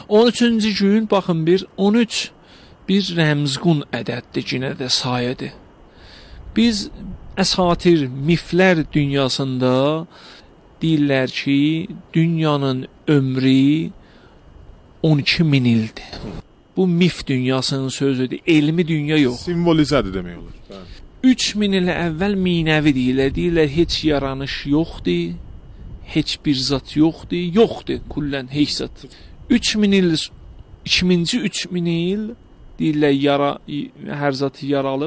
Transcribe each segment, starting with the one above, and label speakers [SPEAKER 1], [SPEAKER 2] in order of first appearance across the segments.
[SPEAKER 1] 13-cü gün baxın 13 bir rəmzqun ədəddir, yenə də sayədir. Biz əsatir, miflər dünyasında deyirlər ki, dünyanın ömrü 12.000 ildir. Bu mif dünyasının sözüdür, elmi dünya yox.
[SPEAKER 2] Simvolizədir demək olur.
[SPEAKER 1] 3000 il əvvəl minəvi deyirlər. Deyirlər heç yaranış yoxdur, heç bir zat yoxdur, kullən heç zat. 3000 il, 2000-ci 3000 il deyirlər hər zat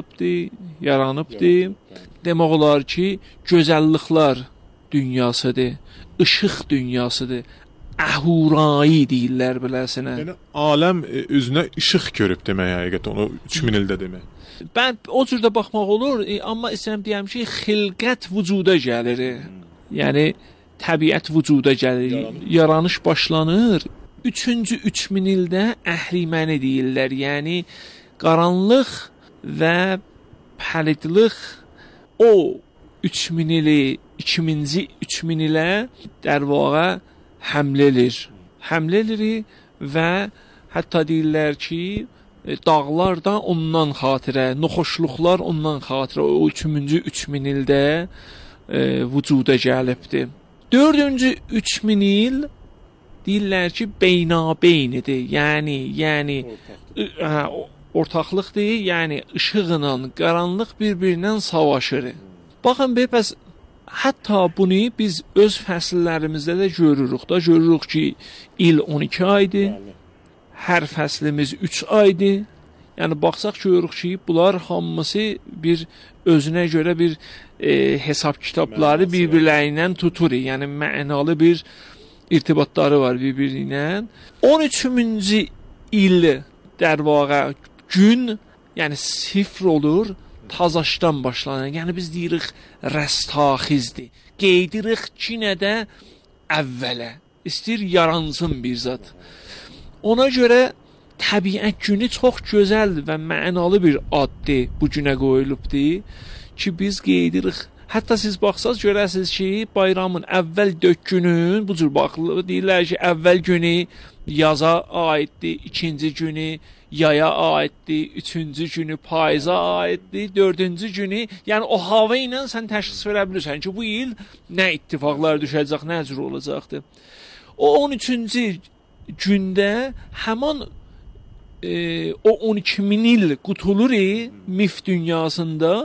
[SPEAKER 1] yaranıbdır. Demək olar ki, gözəlliklər dünyasıdır, işıq dünyasıdır. Əhurayı deyirlər beləsinə.
[SPEAKER 2] Yəni aləm üzünə işıq görüb demək həqiqətən onu 3000 ildə demək.
[SPEAKER 1] Ben o cürdə baxmaq olur, amma istəyirəm deyəm ki, xilqət vücuda gəlir. Yəni təbiət vücuda gəlir, yaranış başlanır. 3-cü 3000 ildə əhriməni deyirlər. Yəni qaranlıq və pəlidlik o 3000 ili 2000-ci 3000 ilə در واقع həmlə edir və hətta deyirlər ki, dağlar da ondan xatirə, noxoşluqlar ondan xatirə o 3-cü 3000 ildə vücuda gəlibdir. 4-cü 3000 il deyirlər ki, beynabeynidir. Yəni ortaqlıqdır, yəni işıqla qaranlıq bir-birindən savaşır. Baxın, bəs hətta bunu biz öz fəsillərimizdə də görürük. Görürük ki, il 12 aydır. Hər fəslimiz 3 aydır. Yəni baxsaq görürük ki, bunlar hamısı bir özünə görə bir hesab kitabları bir-birlərindən tutur. Yəni mənalı bir irtibatları var bir-biri ilə. 13-cü il در واقع gün, yəni sifr olur, tazaşdan başlanır. Yəni biz deyirik rəstaxizdir. Qeydirik ki, nə də əvvələ. İstir yaransın bir zat. Ona görə təbiət günü çox gözəl və mənalı bir addır bu günə qoyulubdur ki, biz qeydirik. Hətta siz baxsaz görəsiniz ki, bayramın əvvəl 4 günün bu cür baxılır. Deyirlər ki, əvvəl günü yaza aiddir, ikinci günü yaya aiddir, üçüncü günü payıza aiddir, dördüncü günü, yəni o hava ilə sən təşxis verə bilirsən ki, bu il nə ittifaqlar düşəcək, nə cür olacaqdır. O 13-cü gündə həman o 12.000 il qutulur mif dünyasında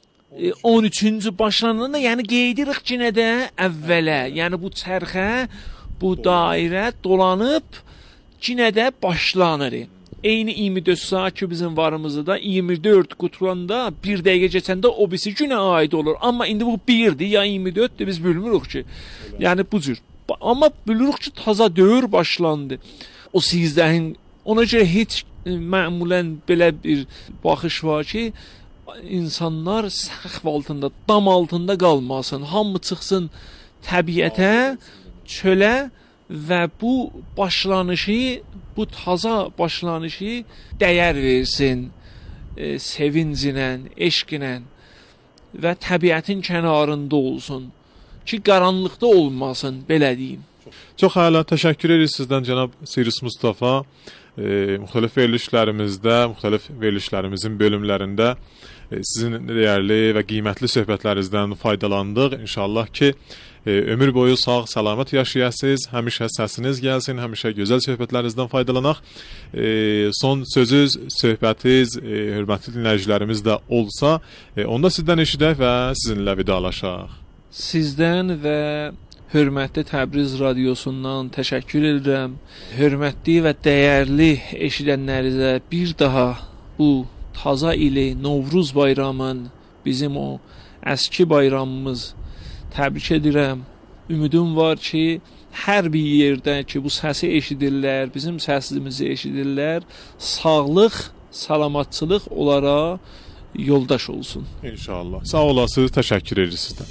[SPEAKER 1] 13-cü başlananda, yəni qeydirik ki, nə də əvvələ, yəni bu çərxə, bu dairə dolanıb ki, nə də başlanır. Eyni 24 saat ki, bizim varımızda 24 qutulanda bir dəqiqə keçəndə o birisi günə aid olur. Amma indi bu 1-dir, ya 24-dür, biz bilmirik ki. Yəni bu cür. Amma bilirik ki, taza dövr başlandı. O 18-in, ona görə heç məmulən belə bir baxış var ki, insanlar səxf altında, dam altında qalmasın. Hamı çıxsın təbiətə, çölə və bu başlanışı, bu taza başlanışı dəyər versin sevincinlə, eşqinlə və təbiətin kənarında olsun ki, qaranlıqda olmasın, belə deyim.
[SPEAKER 2] Çox hələ təşəkkür edirik sizdən, cənab Sirus Mustafa. Müxtəlif verilişlərimizdə, müxtəlif verilişlərimizin bölümlərində sizin dəyərli və qiymətli söhbətlərinizdən faydalandıq. İnşallah ki, ömür boyu sağ, salamat yaşayasınız, həmişə səsiniz gəlsin, həmişə gözəl söhbətlərinizdən faydalanaq. Son sözünüz, söhbətiniz, hörmətli dinləyicilərimiz də olsa, onda sizdən eşidək və sizinlə vidalaşaq.
[SPEAKER 1] Sizdən və hörmətli Təbriz radiosundan təşəkkür edirəm. Hörmətli və dəyərli eşidənlərinizə bir daha bu taza ili Novruz bayramın, bizim o əski bayramımız təbrik edirəm. Ümidim var ki, hər bir yerdə ki, bu səsi eşidirlər, bizim səsimizi eşidirlər, sağlıq, salamatçılıq onlara yoldaş olsun.
[SPEAKER 2] İnşallah. Sağ olasınız, təşəkkür edirik sizdən.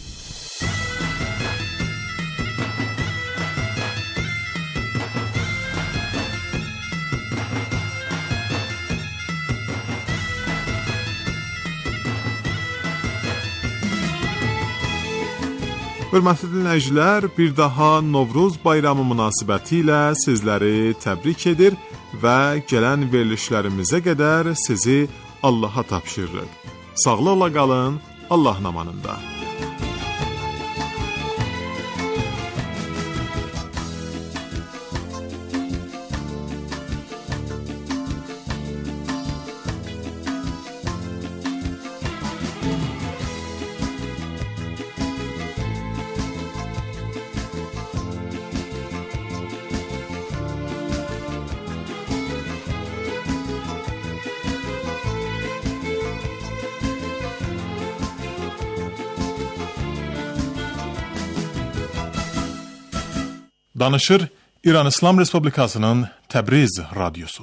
[SPEAKER 2] Hörmətli dinləyicilər, bir daha Novruz bayramı münasibətilə sizləri təbrik edir və gələn verilişlərimizə qədər sizi Allaha tapşırırıq. Sağlıqla qalın, Allahın amanında. Danışır İran İslam Respublikasının Təbriz radyosu.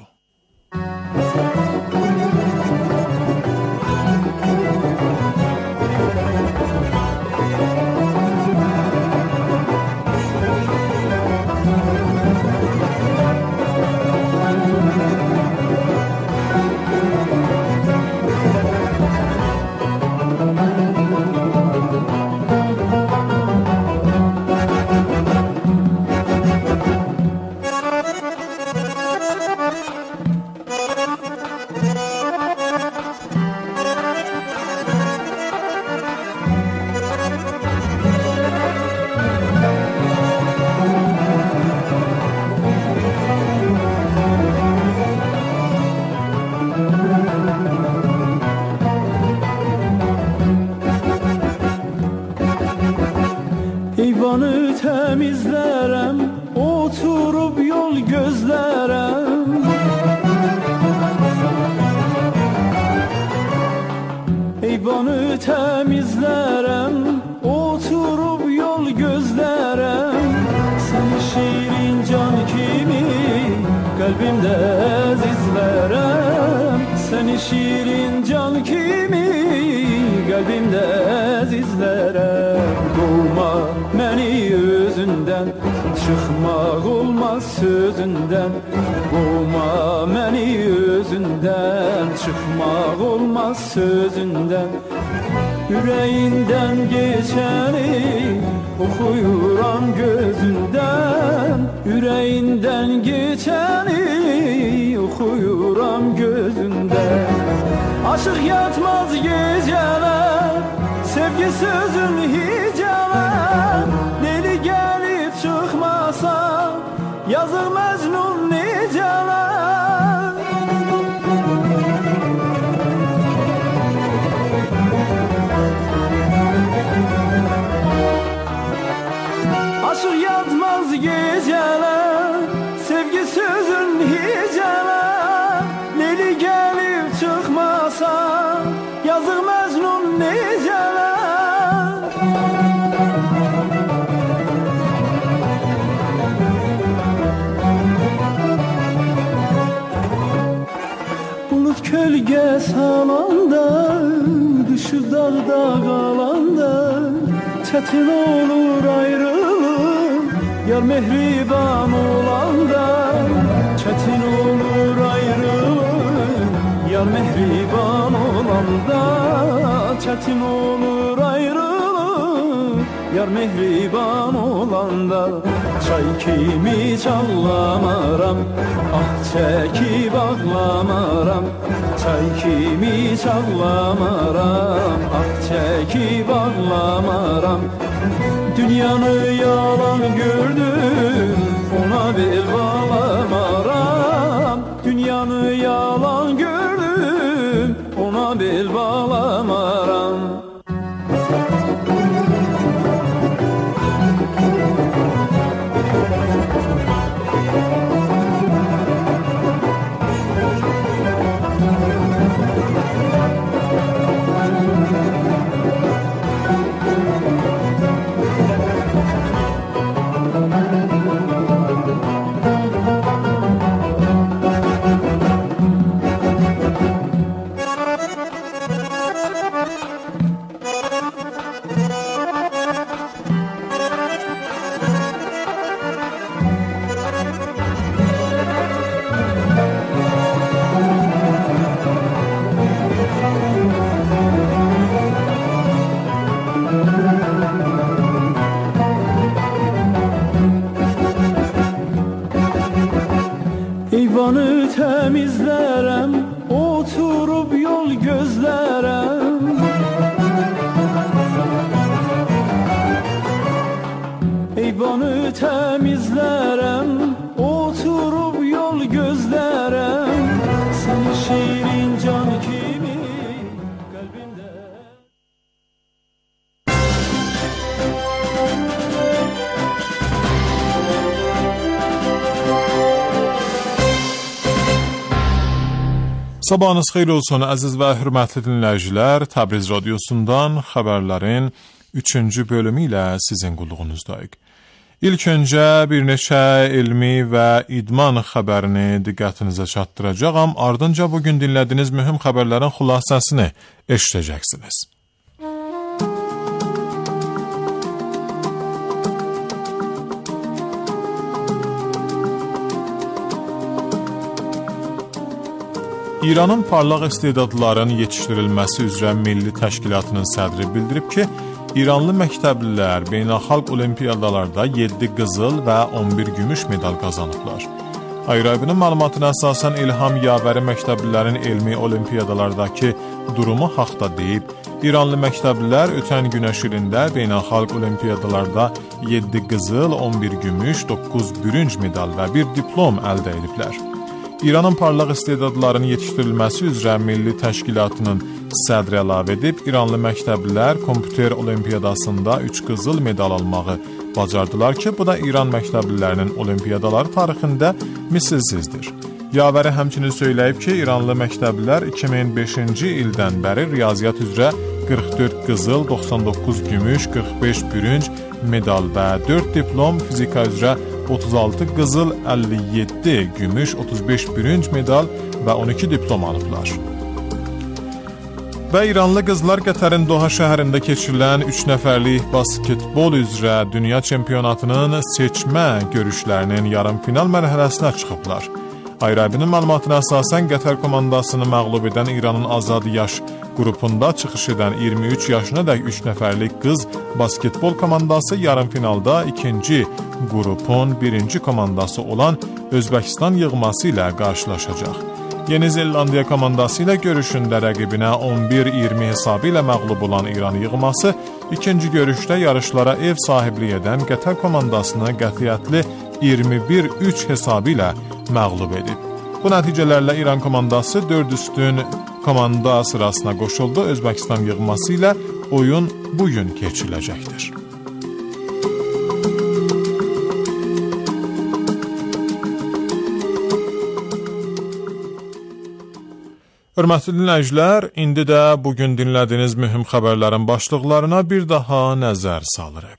[SPEAKER 3] Eyvanı temizlerem, oturup yol gözlerem. Eyvanı temizlerem, oturup yol gözlerem. Sen şirin can kimi kalbimde zizlerem. Sen şirin can kimi kalbimde zizlerem. Kovma beni özünden, çıkmak olmaz sözünden. Kovma beni özünden, çıkmak olmaz sözünden. Yüreğinden geçeni okuyuram gözünden. Yüreğinden geçeni okuyuram gözünden. Aşık yatmaz geceler, sevgi sözün hiceler. Deli gelip çıkmasa yazık Mecnun niceler. Aşık yatmaz geceler, sevgi sözün hiceler. Deli gelip çıkmasa yazık Mecnun niceler. Bulut kölge salanda, düşüp dağda kalanda. Çetin olur ayrılığım, yar mehriban olanda. Çetin olur ayrılığım, yar mehriban olanda. Çetin olur ayrılığım, yar mehriban olanda. Çay kimi çallamaram, ah çekip ağlamaram. Çay kimi çallamaram, ah çekip ağlamaram. Dünyanı yalan gördüm, ona bel bağlamaram. Dünyanı yalan gördüm, ona bel bağlamaram. Eyvanı təmizlərəm, oturub yol gözlərəm. Eyvanı təmizlərəm, oturub yol gözlərəm. Səni şirin can kimi qəlbimdə.
[SPEAKER 2] Sabahınız xeyir olsun əziz və hörmətli dinləyicilər. Təbriz radiosundan xəbərlərin 3-cü bölümü ilə sizin qulluğunuzdayıq. İlk öncə bir neçə elmi və idman xəbərini diqqətinizə çatdıracağam. Ardınca bugün dinlədiyiniz mühüm xəbərlərin xülasəsini eşidəcəksiniz. İranın parlaq istedadların yetişdirilməsi üzrə Milli Təşkilatının sədri bildirib ki, İranlı məktəblilər beynəlxalq olimpiyadalarda 7 qızıl və 11 gümüş medal qazanıblar. Ayrabinin məlumatına əsasən İlham Yavəri məktəblilərin elmi olimpiyadalardakı durumu haqda deyib, İranlı məktəblilər ötən günəş ilində beynəlxalq olimpiyadalarda 7 qızıl, 11 gümüş, 9 bürünc medal və 1 diplom əldə ediblər. İranın parlaq istedadların yetişdirilməsi üzrə Milli Təşkilatının sədri əlavə edib, İranlı məktəblilər kompüter olimpiyadasında 3 qızıl medal almağı bacardılar ki, bu da İran məktəblilərinin olimpiyadalar tarixində misilsizdir. Yavəri həmçinin söyləyib ki, İranlı məktəblilər 2005-ci ildən bəri riyaziyyat üzrə 44 qızıl, 99 gümüş, 45 bürünc medal və 4 diplom, fizika üzrə 36 qızıl, 57 gümüş, 35 bürünc medal və 12 diplom alıblar. Və İranlı qızlar Qətərin Doha şəhərində keçirilən 3 nəfərlik basketbol üzrə dünya çempionatının seçmə görüşlərinin yarımfinal mərhələsinə çıxıblar. Ayrabinin məlumatına əsasən Qətər komandasını məğlub edən İranın azad yaş qrupunda çıxış edən 23 yaşınadək 3 nəfərlik qız basketbol komandası yarımfinalda ikinci qrupun birinci komandası olan Özbəkistan yığması ilə qarşılaşacaq. Yeni Zelandiya komandası ilə görüşündə rəqibinə 11-20 hesabı ilə məğlub olan İran yığması ikinci görüşdə yarışlara ev sahiblik edən Qətər komandasını qətiyyətli 21-3 hesabı ilə məğlub edib. Bu nəticələrlə İran komandası 4 üstün komanda sırasına qoşuldu. Özbəkistan yığması ilə oyun bugün keçiriləcəkdir. Hörmətli dinləyicilər, indi də bugün dinlədiyiniz mühüm xəbərlərin başlıqlarına bir daha nəzər salırıq.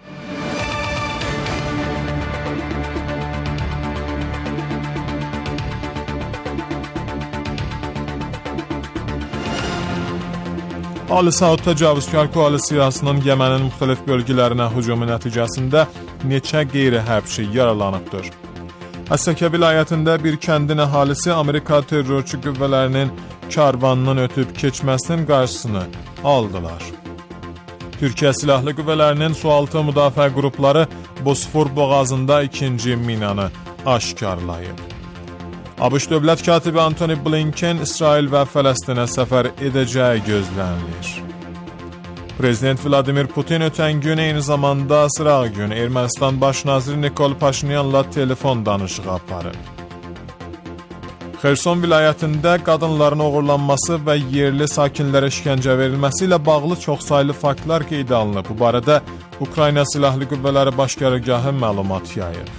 [SPEAKER 2] Ali Saud Təcavüzkar Koalisiyasının Yəmənin müxtəlif bölgələrinə hücumu nəticəsində neçə qeyri-hərbçi yaralanıbdır. Əsəkə vilayətində bir kəndin əhalisi Amerika terrorçu qüvvələrinin karvanının ötüb keçməsinin qarşısını aldılar. Türkiyə Silahlı Qüvvələrinin sualtı müdafiə qrupları Bosfor boğazında ikinci minanı aşkarlayıb. ABŞ Dövlət katibi Antony Blinken İsrail və Fələstinə səfər edəcəyi gözlənilir. Prezident Vladimir Putin ötən gün eyni zamanda sırağı gün Ermənistan baş naziri Nikol Paşinyanla telefon danışığı aparıb. Xerson vilayətində qadınların oğurlanması və yerli sakinlərə işgəncə verilməsi ilə bağlı çoxsaylı faktlar qeydə alınıb. Bu barədə Ukrayna Silahlı Qüvvələri Baş Qərargahı məlumat yayıb.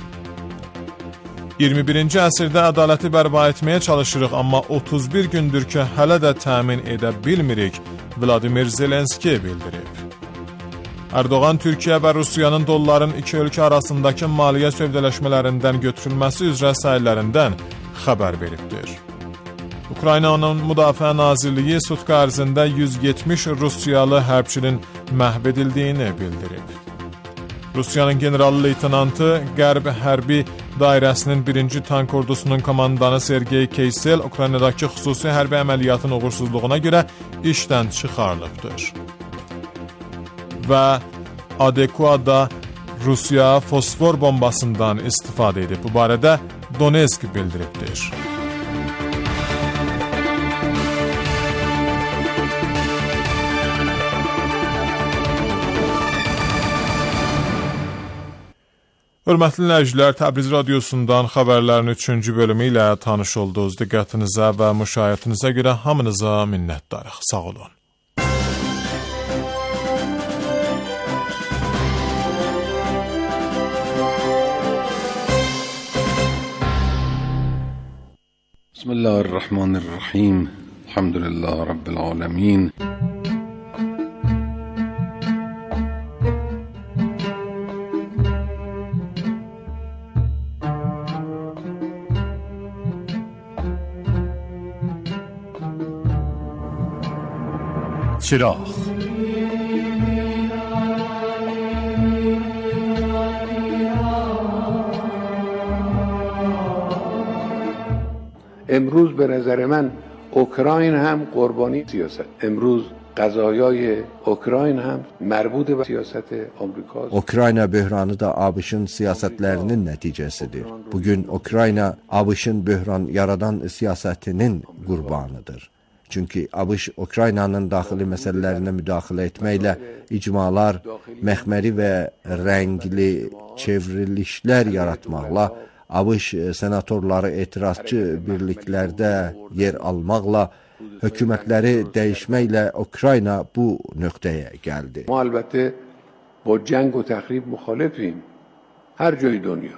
[SPEAKER 2] 21-ci əsrdə ədaləti bərpa etməyə çalışırıq, amma 31 gündür ki, hələ də təmin edə bilmirik, Vladimir Zelenski bildirib. Erdoğan Türkiyə və Rusiyanın dolların iki ölkə arasındakı maliyyə sövdələşmələrindən götürülməsi üzrə səylərindən xəbər veribdir. Ukraynanın Müdafiə Nazirliyi sutka ərzində 170 Rusiyalı hərbçinin məhv edildiyini bildirib. Rusiyanın general-leytenantı Qərb hərbi dairəsinin 1-ci tank ordusunun komandanı Sergey Keysel Ukraynadakı xüsusi hərbi əməliyyatın uğursuzluğuna görə işdən çıxarılıbdır. Və adekuada Rusiya fosfor bombasından istifadə edib. Bu barədə Donetsk bildiribdir. Hörmətli dinləyicilər, Təbriz radiosundan xəbərlərin 3-cü bölümü ilə tanış oldunuz. Diqqətinizə və müşahiyyətinizə görə hamınıza minnətdarıq. Sağ olun.
[SPEAKER 4] Bismillahirrahmanirrahim. Elhamdülillah Rabbil alemin.
[SPEAKER 5] چراغ
[SPEAKER 6] امروز به نظر من اوکراین هم قربانی سیاست. امروز qazayay Ukrayn هم مربوط به siyasət Amerika.
[SPEAKER 7] Ukrayna böhranı da ABŞ-ın siyasətlərinin nəticəsidir. Bugün Ukrayna ABŞ-ın böhran yaradan siyasətinin qurbanıdır. Çünki ABŞ Ukraynanın daxili məsələlərinə müdaxilə etməklə icmalar, məxməri və rəngli çevrilişlər yaratmaqla, ABŞ senatorları etirazçı birliklərdə yer almaqla, hökumətləri dəyişməklə Ukrayna bu nöqtəyə gəldi.
[SPEAKER 6] ما البته با جنگ و تخریب مخالفیم هر جای دنیا.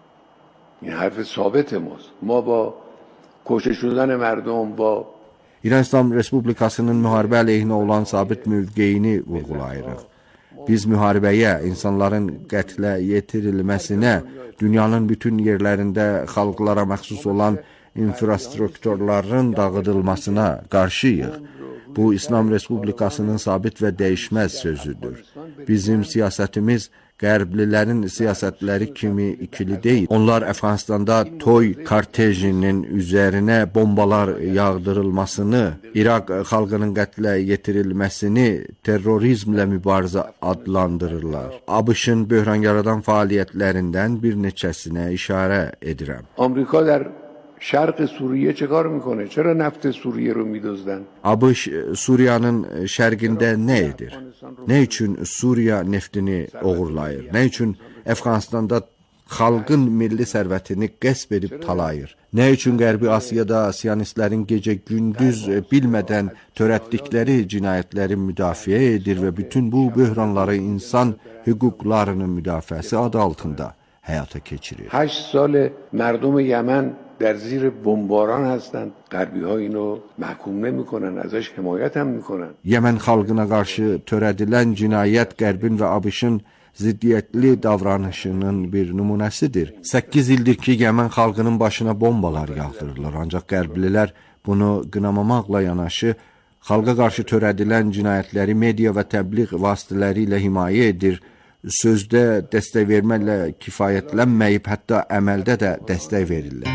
[SPEAKER 6] این حرف ثابت ماست. ما با کشته شدن مردم با
[SPEAKER 7] İran İslam Respublikasının müharibə əleyhinə olan sabit mövqeyini vurğulayırıq. Biz müharibəyə, insanların qətlə yetirilməsinə, dünyanın bütün yerlərində xalqlara məxsus olan infrastrukturların dağıdılmasına qarşıyıq. Bu, İslam Respublikasının sabit və dəyişməz sözüdür. Bizim siyasətimiz Qərblilərin siyasətləri kimi ikili deyil. Onlar Əfqanistanda toy kortejinin üzərinə bombalar yağdırılmasını, İraq xalqının qətlə yetirilməsini terrorizmlə mübarizə adlandırırlar. ABŞ-ın böhran yaradan fəaliyyətlərindən bir neçəsinə işarə edirəm.
[SPEAKER 6] Amerika در شرق سوریه چه کار میکنه؟ چرا نفت سوریه رو میدزدن؟
[SPEAKER 7] ABŞ Suriyanın şərqində nə edir? Nə üçün Suriya neftini oğurlayır? Nə üçün Əfqanistanda xalqın milli sərvətini qəsb edib talayır? Nə üçün Qərbi Asiyada siyonistlərin gecə-gündüz bilmədən törətdikləri cinayətləri müdafiə edir və bütün bu böhranları insan hüquqlarının müdafiəsi adı altında həyata keçirir?
[SPEAKER 6] 8 سال مردم یمن در زیر بمباران هستند. غربی ها اینو محکوم نمیکنن، ازش حمایت هم میکنن.
[SPEAKER 7] Yemen xalqına qarşı törədilən cinayət Qərbin və ABŞ-ın ziddiyyətli davranışının bir nümunəsidir. 8 ildir ki, Yemen xalqının başına bombalar yağdırırlar. Ancaq Qərblilər bunu qınamamaqla yanaşı, xalqa qarşı törədilən cinayətləri media və təbliğ vasitələri ilə himayə edir. Sözdə dəstək verməklə kifayətlənməyib, hətta əməldə də dəstək verirlər.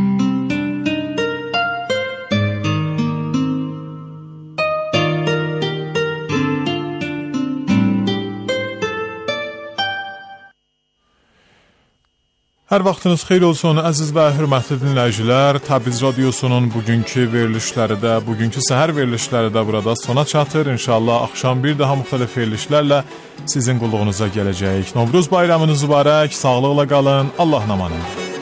[SPEAKER 2] Hər vaxtınız xeyir olsun, əziz və hörmətli dinləyicilər. Təbriz radiosunun bugünkü verilişləri də, bugünkü səhər verilişləri də burada sona çatır. İnşallah axşam bir daha müxtəlif verilişlərlə sizin qulluğunuza gələcəyik. Novruz bayramınız mübarək, sağlıqla qalın, Allahın amanı.